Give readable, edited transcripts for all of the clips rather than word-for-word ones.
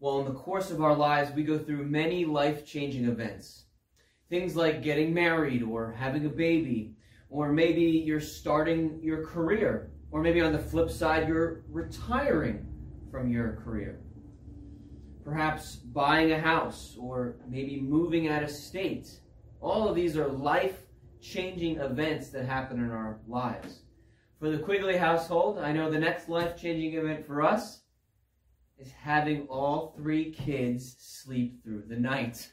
Well, in the course of our lives, we go through many life-changing events. Things like getting married or having a baby, or maybe you're starting your career, or maybe on the flip side, you're retiring from your career. Perhaps buying a house, or maybe moving out of state. All of these are life-changing events that happen in our lives. For the Quigley household, I know the next life-changing event for us is having all 3 kids sleep through the night.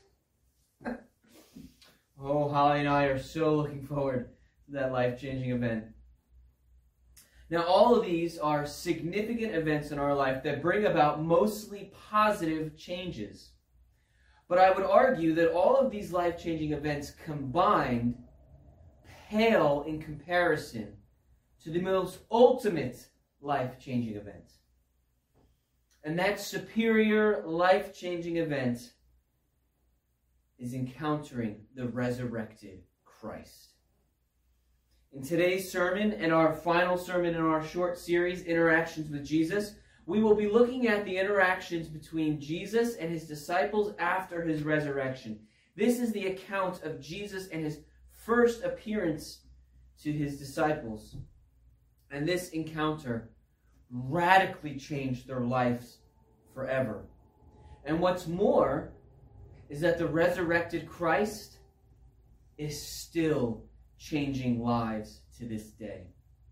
Oh, Holly and I are so looking forward to that life-changing event. Now, all of these are significant events in our life that bring about mostly positive changes. But I would argue that all of these life-changing events combined pale in comparison to the most ultimate life-changing event. And that superior life-changing event is encountering the resurrected Christ. In today's sermon and our final sermon in our short series, Interactions with Jesus, we will be looking at the interactions between Jesus and his disciples after his resurrection. This is the account of Jesus and his first appearance to his disciples. And this encounter radically changed their lives forever. And what's more is that the resurrected Christ is still changing lives to this day.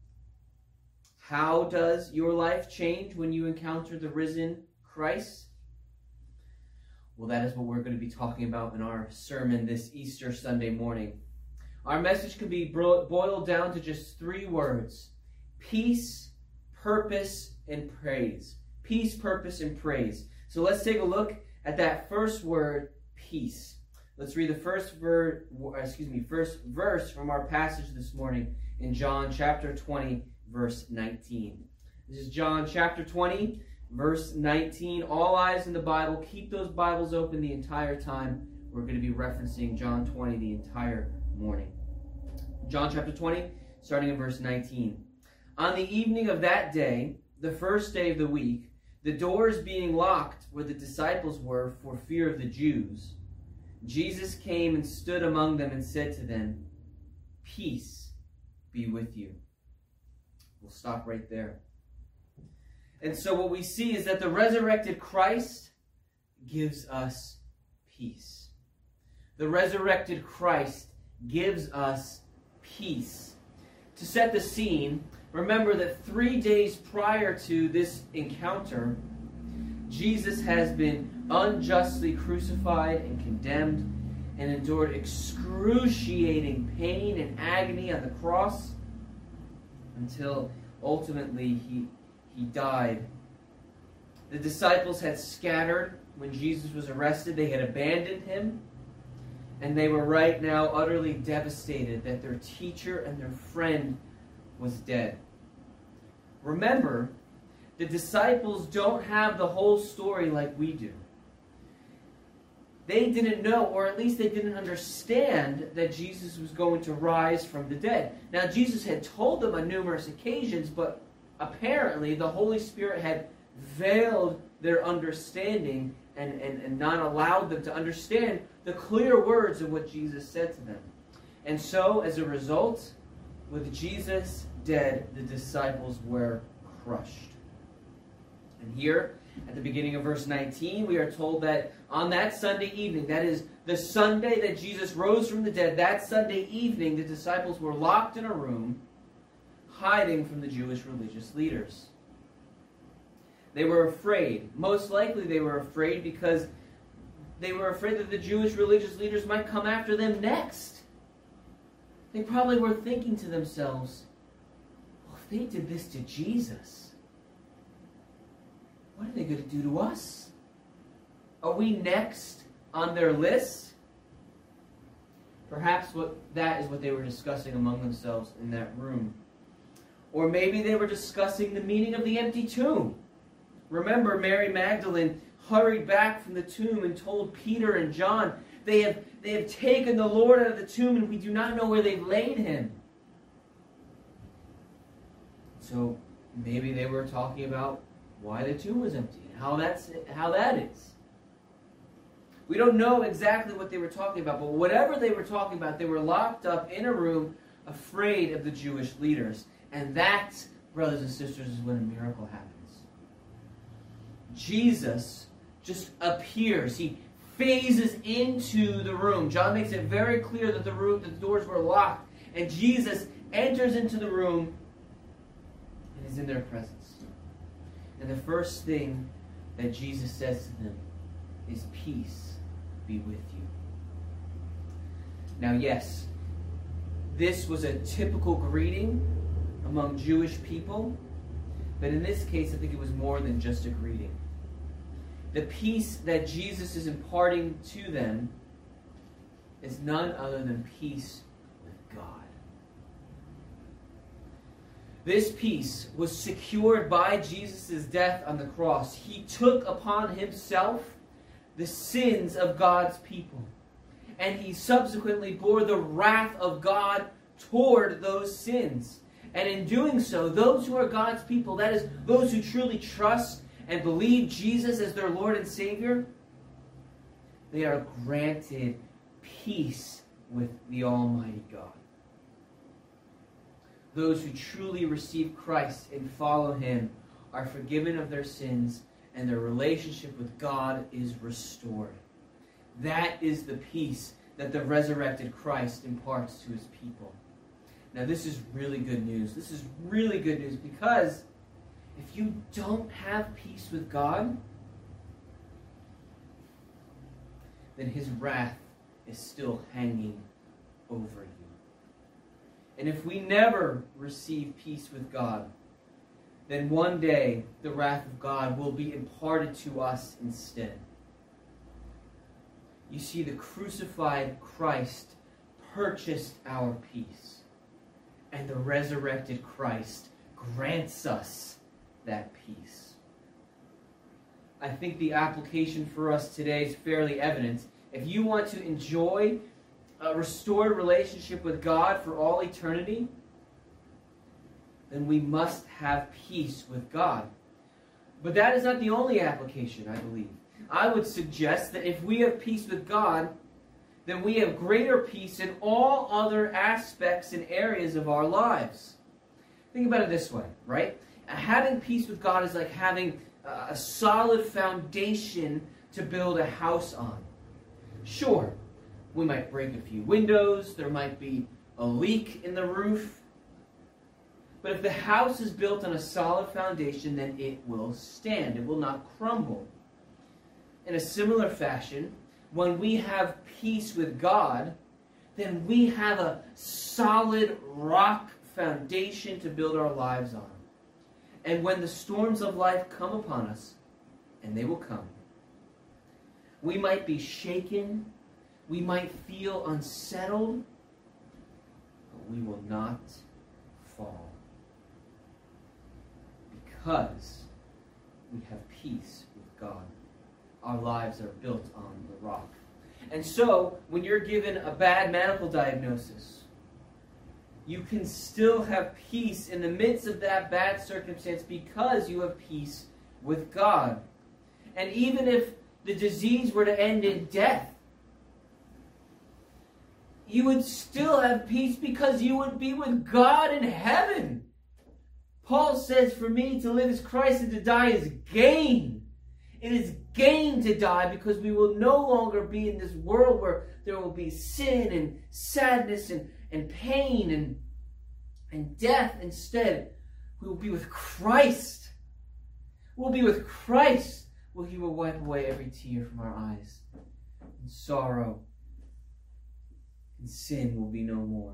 How does your life change when you encounter the risen Christ? Well, that is what we're going to be talking about in our sermon this Easter Sunday morning. Our message can be boiled down to just 3 words: peace, purpose, and praise. Peace, purpose, and praise. So let's take a look at that first word, peace. Let's read the first verse from our passage this morning in John chapter 20, verse 19. This is John chapter 20, verse 19. All eyes in the Bible. Keep those Bibles open the entire time. We're going to be referencing John 20 the entire morning. John chapter 20, starting in verse 19. On the evening of that day, the first day of the week, the doors being locked where the disciples were for fear of the Jews, Jesus came and stood among them and said to them, "Peace be with you." We'll stop right there. And so what we see is that the resurrected Christ gives us peace. The resurrected Christ gives us peace. To set the scene, remember that 3 days prior to this encounter, Jesus has been unjustly crucified and condemned and endured excruciating pain and agony on the cross until ultimately he died. The disciples had scattered when Jesus was arrested. They had abandoned him, and they were right now utterly devastated that their teacher and their friend was dead. Remember, the disciples don't have the whole story like we do. They didn't know, or at least they didn't understand, that Jesus was going to rise from the dead. Now, Jesus had told them on numerous occasions, but apparently the Holy Spirit had veiled their understanding and not allowed them to understand the clear words of what Jesus said to them. And so, as a result, with Jesus dead, the disciples were crushed. And here, at the beginning of verse 19, we are told that on that Sunday evening, that is the Sunday that Jesus rose from the dead, that Sunday evening, the disciples were locked in a room, hiding from the Jewish religious leaders. They were afraid. Most likely they were afraid because they were afraid that the Jewish religious leaders might come after them next. They probably were thinking to themselves, well, if they did this to Jesus, what are they going to do to us? Are we next on their list? Perhaps that is what they were discussing among themselves in that room. Or maybe they were discussing the meaning of the empty tomb. Remember, Mary Magdalene hurried back from the tomb and told Peter and John, they have taken the Lord out of the tomb and we do not know where they've laid him. So maybe they were talking about why the tomb was empty and how that is. We don't know exactly what they were talking about, but whatever they were talking about, they were locked up in a room afraid of the Jewish leaders. And that, brothers and sisters, is when a miracle happens. Jesus just appears. He phases into the room. John makes it very clear that the doors were locked. And Jesus enters into the room and is in their presence. And the first thing that Jesus says to them is, peace be with you. Now, yes, this was a typical greeting among Jewish people, but in this case, I think it was more than just a greeting. The peace that Jesus is imparting to them is none other than peace with God. This peace was secured by Jesus' death on the cross. He took upon himself the sins of God's people. And he subsequently bore the wrath of God toward those sins. And in doing so, those who are God's people, that is, those who truly trust and believe Jesus as their Lord and Savior, they are granted peace with the Almighty God. Those who truly receive Christ and follow him are forgiven of their sins, and their relationship with God is restored. That is the peace that the resurrected Christ imparts to his people. Now, this is really good news. This is really good news because if you don't have peace with God, then his wrath is still hanging over you. And if we never receive peace with God, then one day the wrath of God will be imparted to us instead. You see, the crucified Christ purchased our peace, and the resurrected Christ grants us that peace. I think the application for us today is fairly evident. If you want to enjoy a restored relationship with God for all eternity, then we must have peace with God. But that is not the only application, I believe. I would suggest that if we have peace with God, then we have greater peace in all other aspects and areas of our lives. Think about it this way, right? Having peace with God is like having a solid foundation to build a house on. Sure, we might break a few windows, there might be a leak in the roof, but if the house is built on a solid foundation, then it will stand. It will not crumble. In a similar fashion, when we have peace with God, then we have a solid rock foundation to build our lives on. And when the storms of life come upon us, and they will come, we might be shaken, we might feel unsettled, but we will not fall. Because we have peace with God. Our lives are built on the rock. And so, when you're given a bad medical diagnosis, you can still have peace in the midst of that bad circumstance because you have peace with God. And even if the disease were to end in death, you would still have peace because you would be with God in heaven. Paul says, for me to live is Christ and to die is gain. It is gain to die because we will no longer be in this world where there will be sin and sadness and pain and death. Instead, we will be with Christ. We'll be with Christ. Well, he will wipe away every tear from our eyes. And sorrow and sin will be no more.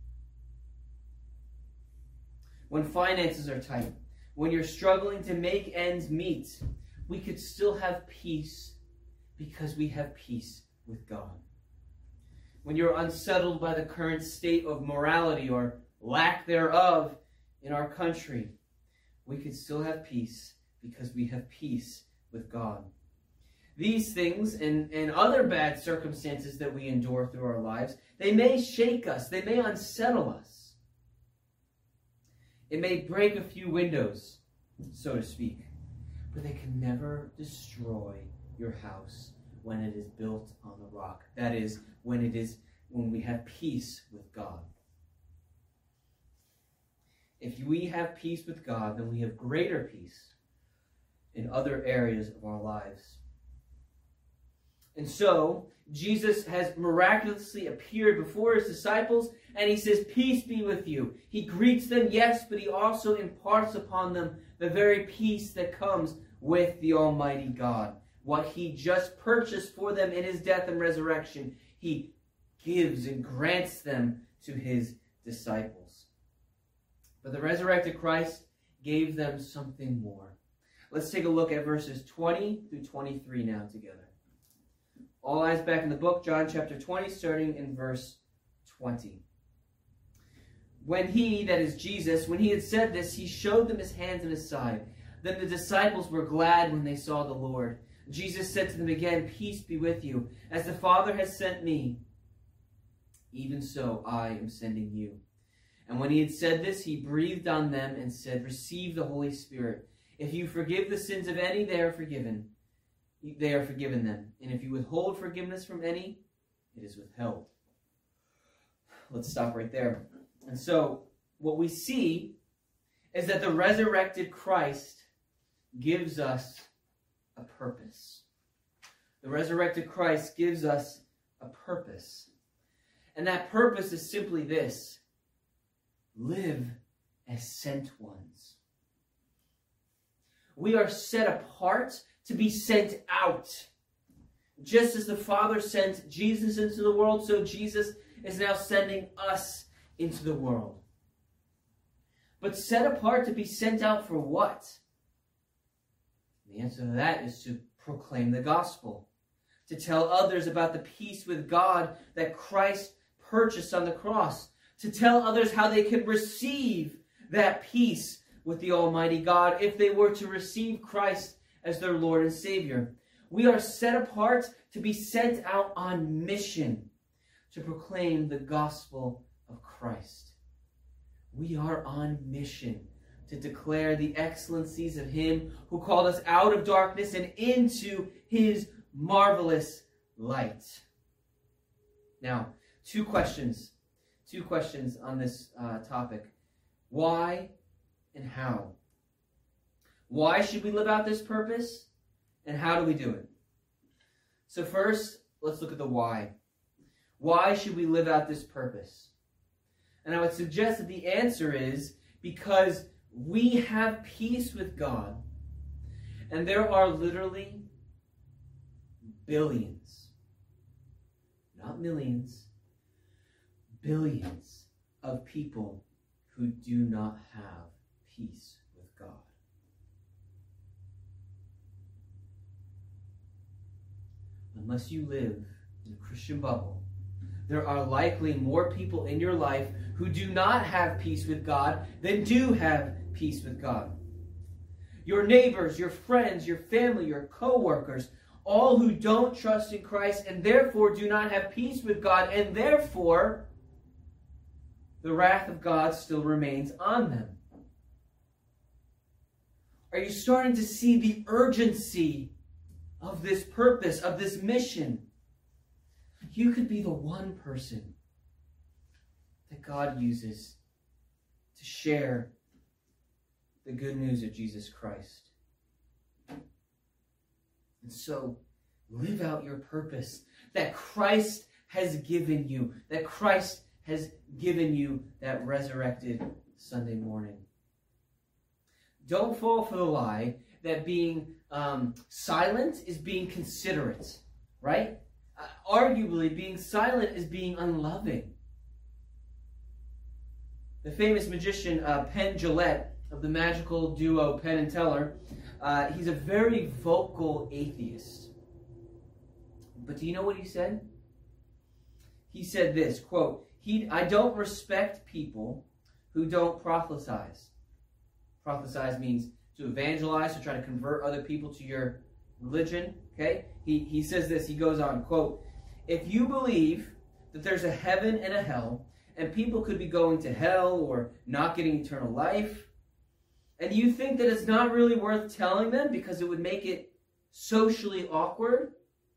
When finances are tight, when you're struggling to make ends meet, we could still have peace because we have peace with God. When you're unsettled by the current state of morality or lack thereof in our country, we could still have peace because we have peace with God. These things and other bad circumstances that we endure through our lives, they may shake us, they may unsettle us. It may break a few windows, so to speak. but they can never destroy your house when it is built on the rock. That is, when we have peace with God. If we have peace with God, then we have greater peace in other areas of our lives. And so, Jesus has miraculously appeared before his disciples, and he says, "Peace be with you." He greets them, yes, but he also imparts upon them the very peace that comes with the Almighty God. What he just purchased for them in his death and resurrection, he gives and grants them to his disciples. But the resurrected Christ gave them something more. Let's take a look at verses 20 through 23 now together. All eyes back in the book, John chapter 20, starting in verse 20. When he, that is Jesus, when he had said this, he showed them his hands and his side. Then the disciples were glad when they saw the Lord. Jesus said to them again, "Peace be with you. As the Father has sent me, even so I am sending you." And when he had said this, he breathed on them and said, "Receive the Holy Spirit. If you forgive the sins of any, they are forgiven them. And if you withhold forgiveness from any, it is withheld." Let's stop right there. And so, what we see is that the resurrected Christ gives us a purpose. The resurrected Christ gives us a purpose. And that purpose is simply this: live as sent ones. We are set apart to be sent out. Just as the Father sent Jesus into the world, so Jesus is now sending us into the world. But set apart to be sent out for what? The answer to that is to proclaim the gospel, to tell others about the peace with God that Christ purchased on the cross, to tell others how they can receive that peace with the Almighty God if they were to receive Christ as their Lord and Savior. We are set apart to be sent out on mission to proclaim the gospel of Christ. We are on mission to declare the excellencies of him who called us out of darkness and into his marvelous light. Now, two questions on this topic. Why and how? Why should we live out this purpose? And how do we do it? So first, let's look at the why. Why should we live out this purpose? And I would suggest that the answer is because we have peace with God. And there are literally billions, not millions, billions of people who do not have peace with God. Unless you live in a Christian bubble, there are likely more people in your life who do not have peace with God than do have peace with God. Your neighbors, your friends, your family, your co-workers, all who don't trust in Christ and therefore do not have peace with God, and therefore the wrath of God still remains on them. Are you starting to see the urgency of this purpose, of this mission? You could be the one person that God uses to share the good news of Jesus Christ. And so, live out your purpose that Christ has given you, that Christ has given you that resurrected Sunday morning. Don't fall for the lie that being silent is being considerate, right? Arguably, being silent is being unloving. The famous magician Penn Jillette of the magical duo Penn and Teller, he's a very vocal atheist. But do you know what he said? He said this, quote, I don't respect people who don't prophesize. Prophesize means to evangelize, to try to convert other people to your religion. Okay? He says this, he goes on, quote, if you believe that there's a heaven and a hell, and people could be going to hell or not getting eternal life, And you think that it's not really worth telling them because it would make it socially awkward?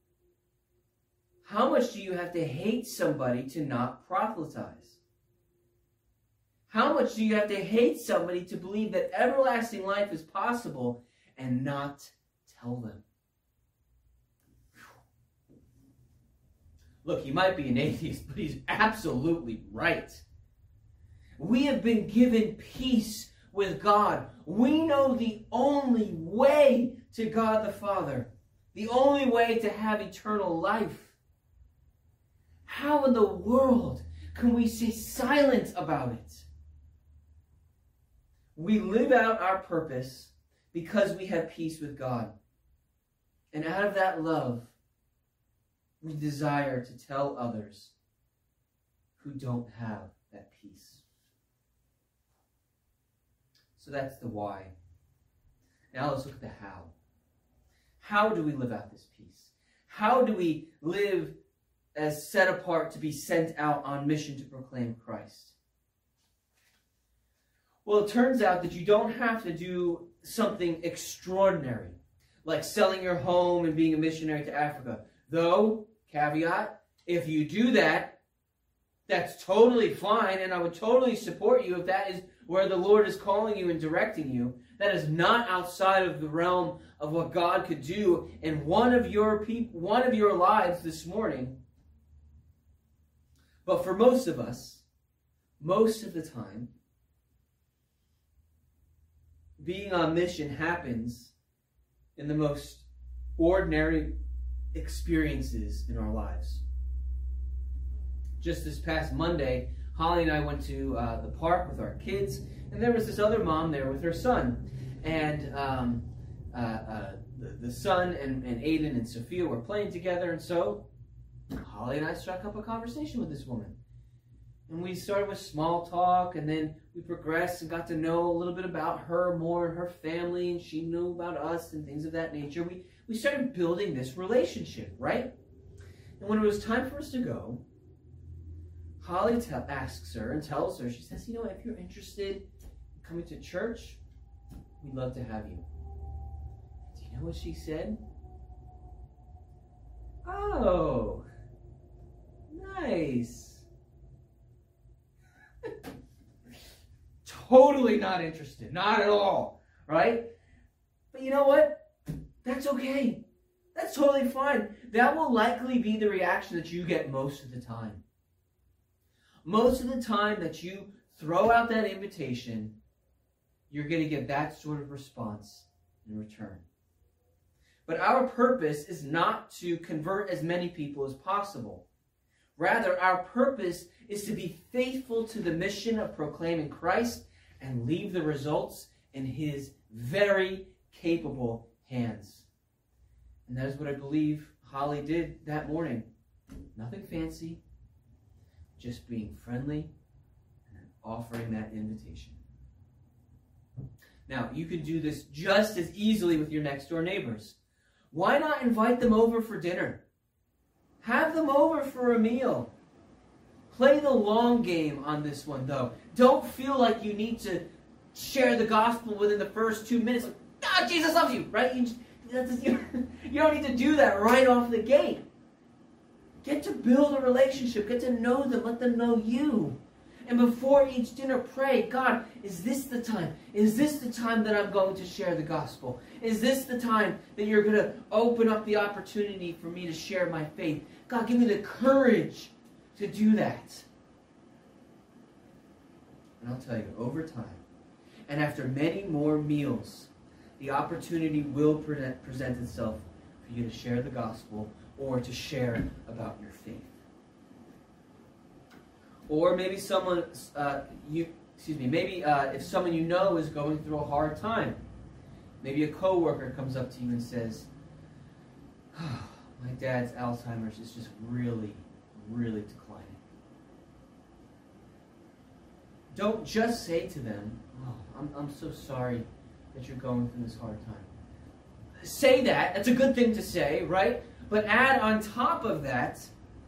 How much do you have to hate somebody to not proselytize? How much do you have to hate somebody to believe that everlasting life is possible and not tell them? Look, he might be an atheist, but he's absolutely right. We have been given peace with God. We know the only way to God the Father, the only way to have eternal life. How in the world can we stay silent about it? We live out our purpose because we have peace with God. And out of that love, we desire to tell others who don't have that peace. So that's the why. Now let's look at the how. How do we live out this peace? How do we live as set apart to be sent out on mission to proclaim Christ? Well, it turns out that you don't have to do something extraordinary, like selling your home and being a missionary to Africa. Though, caveat, if you do that, that's totally fine, and I would totally support you if that is where the Lord is calling you and directing you. That is not outside of the realm of what God could do in one of your lives this morning. But for most of us, most of the time, being on mission happens in the most ordinary experiences in our lives. Just this past Monday, Holly and I went to the park with our kids, and there was this other mom there with her son. And the son and Aiden and Sophia were playing together, and so Holly and I struck up a conversation with this woman. And we started with small talk, and then we progressed and got to know a little bit about her more and her family, and she knew about us and things of that nature. We started building this relationship, right? And when it was time for us to go, Holly asks her and tells her, she says, if you're interested in coming to church, we'd love to have you. Do you know what she said? Oh, nice. Totally not interested. Not at all. Right? But you know what? That's okay. That's totally fine. That will likely be the reaction that you get most of the time. Most of the time that you throw out that invitation, you're going to get that sort of response in return. But our purpose is not to convert as many people as possible. Rather, our purpose is to be faithful to the mission of proclaiming Christ and leave the results in His very capable hands. And that is what I believe Holly did that morning. Nothing fancy, just being friendly and offering that invitation. Now, you can do this just as easily with your next door neighbors. Why not invite them over for dinner? Have them over for a meal. Play the long game on this one, though. Don't feel like you need to share the gospel within the first 2 minutes. God, Jesus loves you, right? You don't need to do that right off the gate. Get to build a relationship. Get to know them. Let them know you. And before each dinner, pray, God, is this the time? Is this the time that I'm going to share the gospel? Is this the time that you're going to open up the opportunity for me to share my faith? God, give me the courage to do that. And I'll tell you, over time, and after many more meals, the opportunity will present itself for you to share the gospel or to share about your faith. Or maybe if someone you know is going through a hard time. Maybe a coworker comes up to you and says, oh, my dad's Alzheimer's is just really, really declining. Don't just say to them, oh, I'm so sorry that you're going through this hard time. Say that. That's a good thing to say, right? But add on top of that,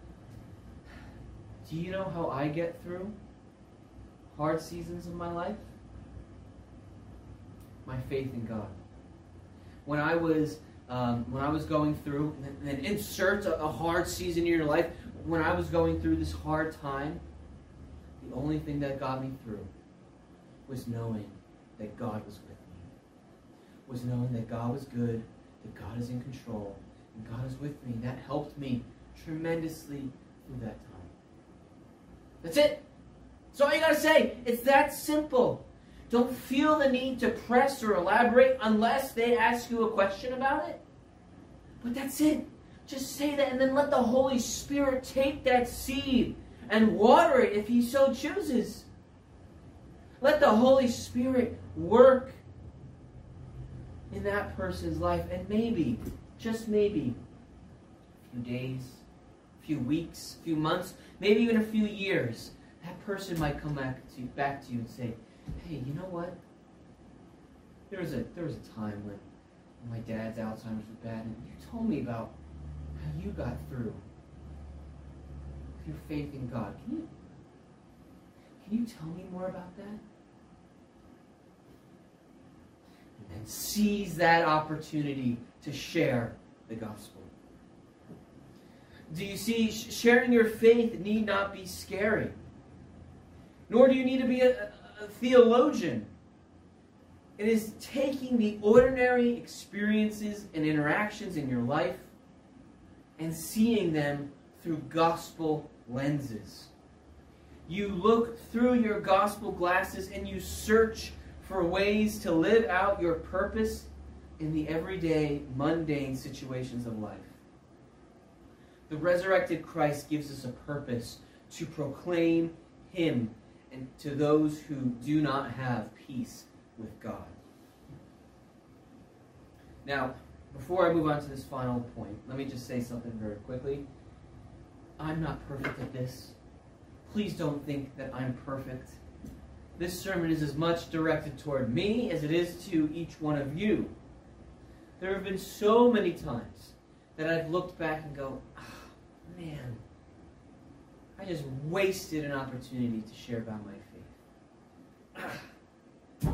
do you know how I get through hard seasons of my life? my faith in God. When I was going through, and insert a hard season in your life, when I was going through this hard time, the only thing that got me through was knowing that God was with me. Was knowing that God was good, that God is in control, and God is with me. That helped me tremendously through that time. That's it. That's all you gotta say. It's that simple. Don't feel the need to press or elaborate unless they ask you a question about it. But that's it. Just say that and then let the Holy Spirit take that seed and water it if He so chooses. Let the Holy Spirit work in that person's life. And maybe, just maybe, a few days, a few weeks, a few months, maybe even a few years, that person might come back to you and say, hey, you know what? There was a time when my dad's Alzheimer's was bad, and you told me about how you got through with your faith in God. Can you tell me more about that? And then seize that opportunity to share the gospel. Do you see, sharing your faith need not be scary. Nor do you need to be a theologian. It is taking the ordinary experiences and interactions in your life and seeing them through gospel lenses. You look through your gospel glasses and you search for ways to live out your purpose in the everyday, mundane situations of life. The resurrected Christ gives us a purpose to proclaim Him and to those who do not have peace with God. Now, before I move on to this final point, let me just say something very quickly. I'm not perfect at this. Please don't think that I'm perfect. This sermon is as much directed toward me as it is to each one of you. There have been so many times that I've looked back and go, man, I just wasted an opportunity to share about my faith.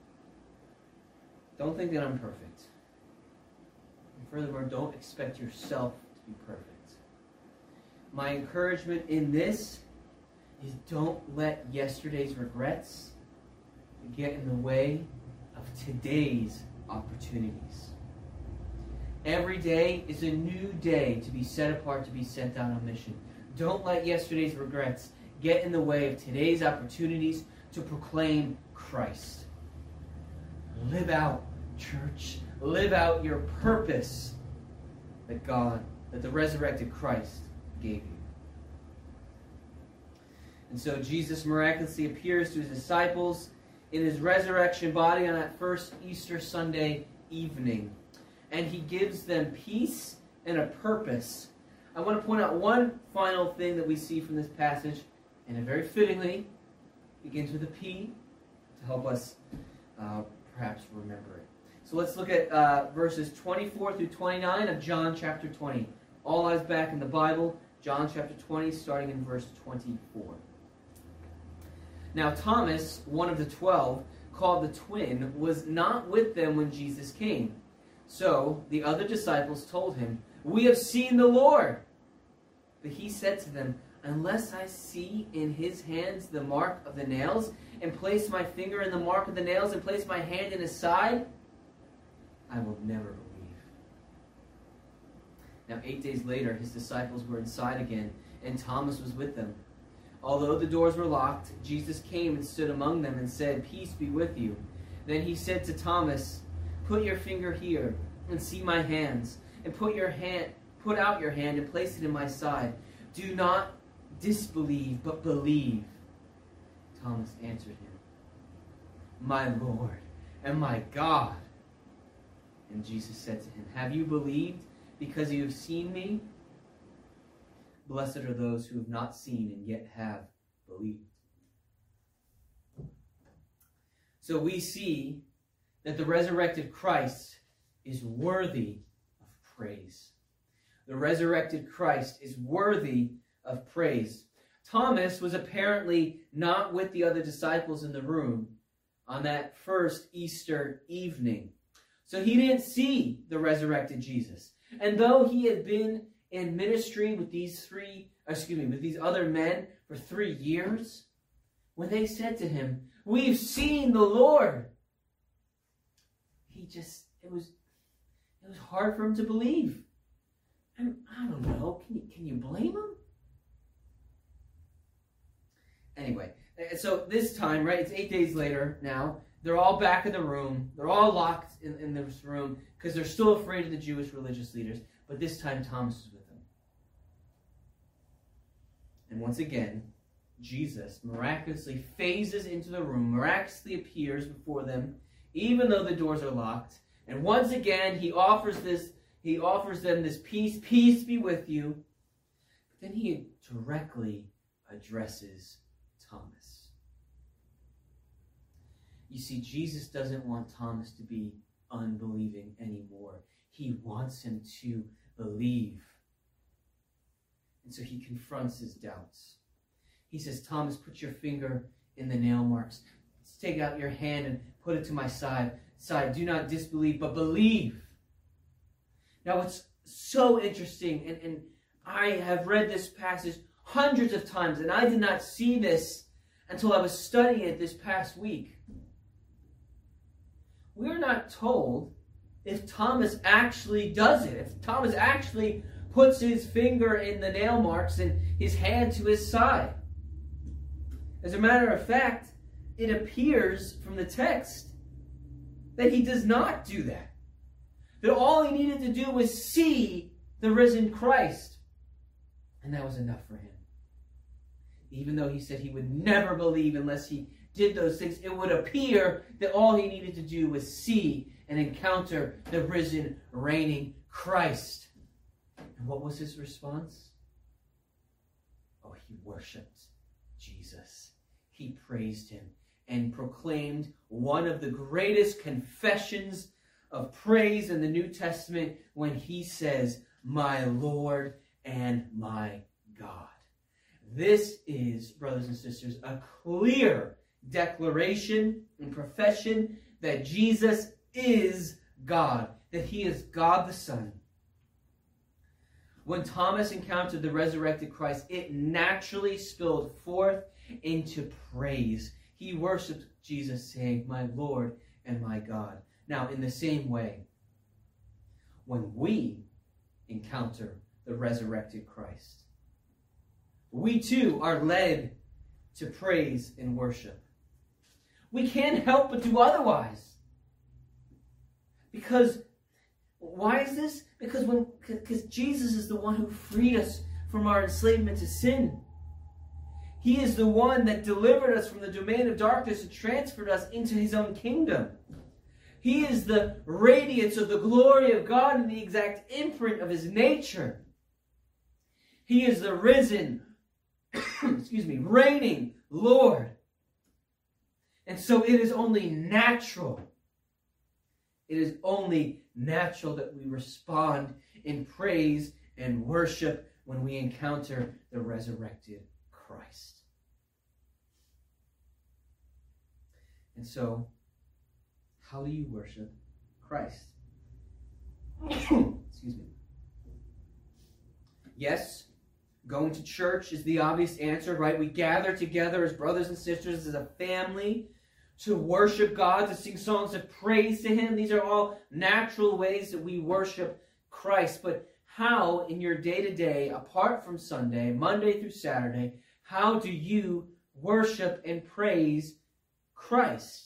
Don't think that I'm perfect. And furthermore, don't expect yourself to be perfect. My encouragement in this is don't let yesterday's regrets get in the way of today's opportunities. Every day is a new day to be set apart to be sent out on mission. Don't let yesterday's regrets get in the way of today's opportunities to proclaim Christ. Live out, church. Live out your purpose that the resurrected Christ gave you. And so Jesus miraculously appears to His disciples in His resurrection body on that first Easter Sunday evening. And He gives them peace and a purpose. I want to point out one final thing that we see from this passage, and it very fittingly begins with a P to help us perhaps remember it. So let's look at verses 24 through 29 of John chapter 20. All eyes back in the Bible, John chapter 20, starting in verse 24. Now Thomas, one of the 12, called the twin, was not with them when Jesus came. So the other disciples told him, "We have seen the Lord." But he said to them, "Unless I see in His hands the mark of the nails, and place my finger in the mark of the nails, and place my hand in His side, I will never believe." Now 8 days later, His disciples were inside again, and Thomas was with them. Although the doors were locked, Jesus came and stood among them and said, "Peace be with you." Then He said to Thomas, "Put your finger here and see my hands, and put out your hand and place it in my side. Do not disbelieve, but believe." Thomas answered Him, "My Lord and my God." And Jesus said to him, "Have you believed because you have seen me? Blessed are those who have not seen and yet have believed." So we see that the resurrected Christ is worthy of praise. The resurrected Christ is worthy of praise. Thomas was apparently not with the other disciples in the room on that first Easter evening. So he didn't see the resurrected Jesus. And though he had been in ministry with these other men for 3 years, when they said to him, "We've seen the Lord," it was hard for him to believe. And I don't know, can you blame him? Anyway, so this time, right, it's 8 days later now. They're all back in the room. They're all locked in this room because they're still afraid of the Jewish religious leaders. But this time, Thomas is with them. And once again, Jesus miraculously phases into the room, miraculously appears before them, even though the doors are locked. And once again, he offers them this peace. Peace be with you. But then he directly addresses Thomas. You see, Jesus doesn't want Thomas to be unbelieving anymore. He wants him to believe. And so he confronts his doubts. He says, "Thomas, put your finger in the nail marks. Take out your hand and put it to my side. Do not disbelieve, but believe." Now, what's so interesting, and I have read this passage hundreds of times, and I did not see this until I was studying it this past week. We're not told if Thomas actually does it, if Thomas actually puts his finger in the nail marks and his hand to his side. As a matter of fact, it appears from the text that he does not do that. That all he needed to do was see the risen Christ. And that was enough for him. Even though he said he would never believe unless he did those things, it would appear that all he needed to do was see and encounter the risen, reigning Christ. And what was his response? Oh, he worshipped Jesus. He praised him and proclaimed one of the greatest confessions of praise in the New Testament when he says, "My Lord and my God." This is, brothers and sisters, a clear declaration and profession that Jesus is God, that he is God the Son. When Thomas encountered the resurrected Christ, it naturally spilled forth into praise. He worshiped Jesus, saying, "My Lord and my God." Now, in the same way, when we encounter the resurrected Christ, we too are led to praise and worship. We can't help but do otherwise. Because, why is this? Because Jesus is the one who freed us from our enslavement to sin. He is the one that delivered us from the domain of darkness and transferred us into his own kingdom. He is the radiance of the glory of God and the exact imprint of his nature. He is the risen, reigning Lord. And so it is only natural. It is only natural that we respond in praise and worship when we encounter the resurrected Christ. And so, how do you worship Christ? Excuse me. Yes, going to church is the obvious answer, right? We gather together as brothers and sisters, as a family, to worship God, to sing songs of praise to him. These are all natural ways that we worship Christ. But how, in your day-to-day, apart from Sunday, Monday through Saturday, how do you worship and praise Christ?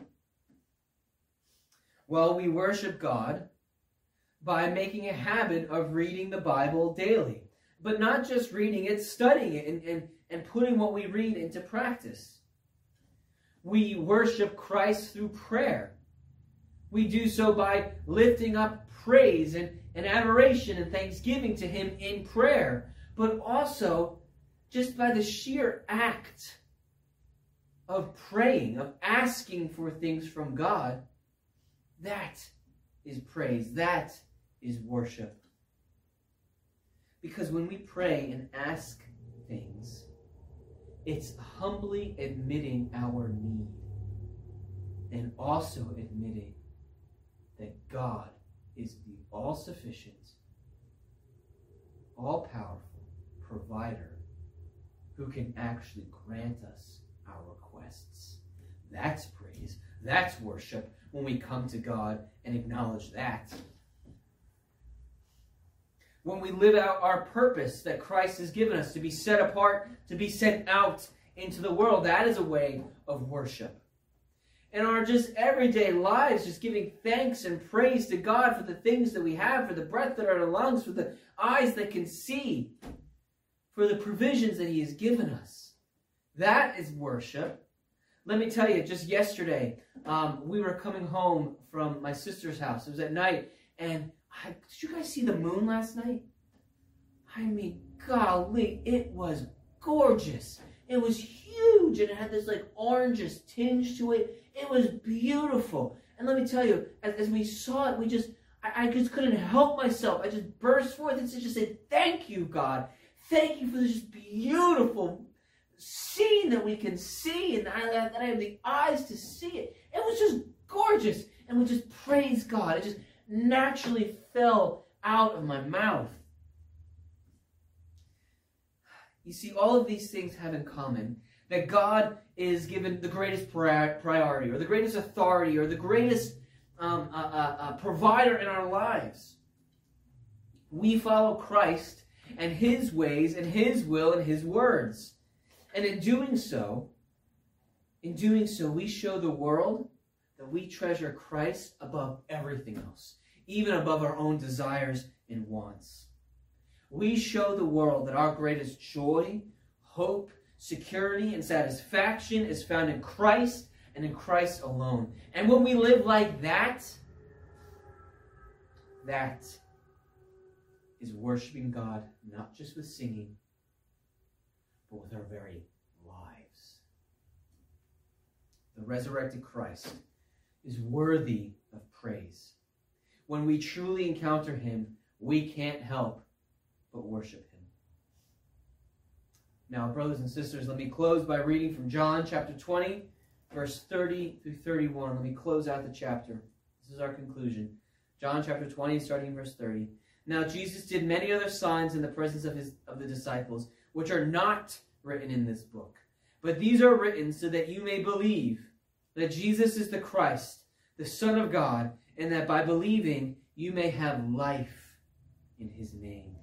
Well, we worship God by making a habit of reading the Bible daily. But not just reading it, studying it and putting what we read into practice. We worship Christ through prayer. We do so by lifting up praise and adoration and thanksgiving to him in prayer. But also just by the sheer act of praying, of asking for things from God. That is praise. That is worship. Because when we pray and ask things, it's humbly admitting our need. and also admitting that God is the all-sufficient, all-powerful provider who can actually grant us our requests. That's praise. That's worship when we come to God and acknowledge that. When we live out our purpose that Christ has given us to be set apart, to be sent out into the world, that is a way of worship. In our just everyday lives, just giving thanks and praise to God for the things that we have, for the breath that are in our lungs, for the eyes that can see, for the provisions that He has given us. That is worship. Let me tell you, just yesterday, we were coming home from my sister's house. It was at night, and did you guys see the moon last night? I mean, golly, it was gorgeous. It was huge, and it had this like orangish tinge to it. It was beautiful. And let me tell you, as we saw it, I just couldn't help myself. I just burst forth and just said, thank you, God. Thank you for this beautiful scene that we can see, and that I have the eyes to see it. It was just gorgeous. And we just praised God. It just naturally fell out of my mouth. You see, all of these things have in common that God is given the greatest priority, or the greatest authority, or the greatest provider in our lives. We follow Christ and His ways and His will and His words. And in doing so, we show the world that we treasure Christ above everything else, even above our own desires and wants. We show the world that our greatest joy, hope, security, and satisfaction is found in Christ and in Christ alone. And when we live like that, that is worshiping God, not just with singing, but with our very lives. The resurrected Christ is worthy of praise. When we truly encounter Him, we can't help but worship Him. Now, brothers and sisters, let me close by reading from John chapter 20, verse 30 through 31. Let me close out the chapter. This is our conclusion. John chapter 20, starting in verse 30. Now Jesus did many other signs in the presence of the disciples, which are not written in this book. But these are written so that you may believe that Jesus is the Christ, the Son of God, and that by believing you may have life in His name.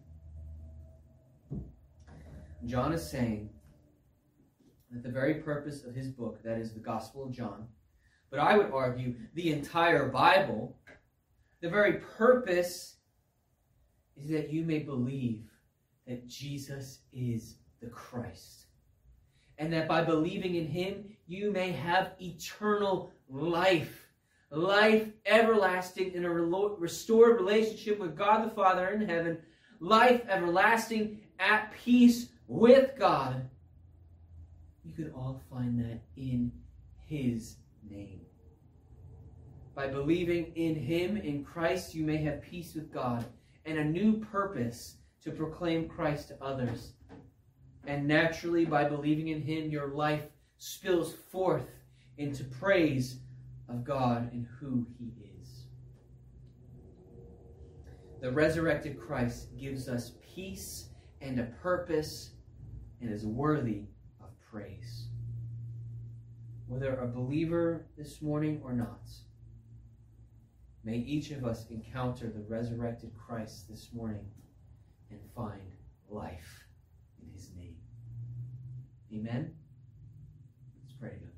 John is saying that the very purpose of his book, that is the Gospel of John, but I would argue the entire Bible, the very purpose is that you may believe that Jesus is the Christ. And that by believing in Him, you may have eternal life. Life everlasting in a restored relationship with God the Father in heaven. Life everlasting at peace with God. You could all find that in His name. By believing in Him, in Christ, you may have peace with God and a new purpose to proclaim Christ to others. And naturally, by believing in Him, your life spills forth into praise of God and who He is. The resurrected Christ gives us peace and a purpose and is worthy of praise. Whether a believer this morning or not, may each of us encounter the resurrected Christ this morning and find life in His name. Amen? Let's pray together.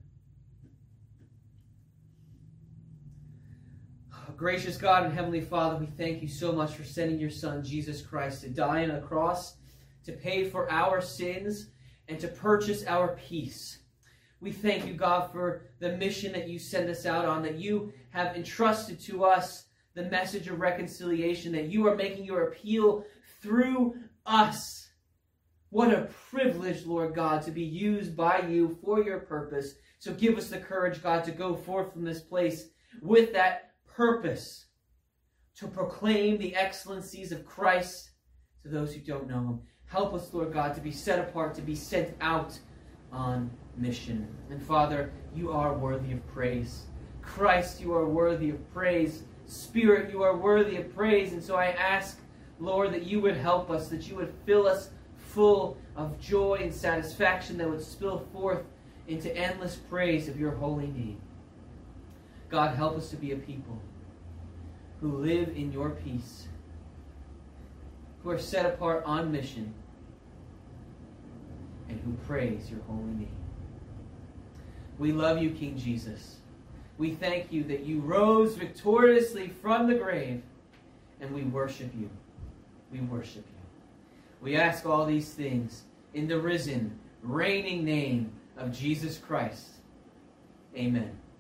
Gracious God and Heavenly Father, we thank You so much for sending Your Son, Jesus Christ, to die on a cross, to pay for our sins, and to purchase our peace. We thank You, God, for the mission that You send us out on, that You have entrusted to us the message of reconciliation, that You are making Your appeal through us. What a privilege, Lord God, to be used by You for Your purpose. So give us the courage, God, to go forth from this place with that purpose, to proclaim the excellencies of Christ to those who don't know Him. Help us, Lord God, to be set apart, to be sent out on mission. And Father, You are worthy of praise. Christ, you are worthy of praise. Spirit, you are worthy of praise. And so I ask, Lord, that you would help us, that you would fill us full of joy and satisfaction that would spill forth into endless praise of your holy name. God, help us to be a people who live in your peace, who are set apart on mission, and who praise your holy name. We love you, King Jesus. We thank you that you rose victoriously from the grave, and we worship you. We worship you. We ask all these things in the risen, reigning name of Jesus Christ. Amen.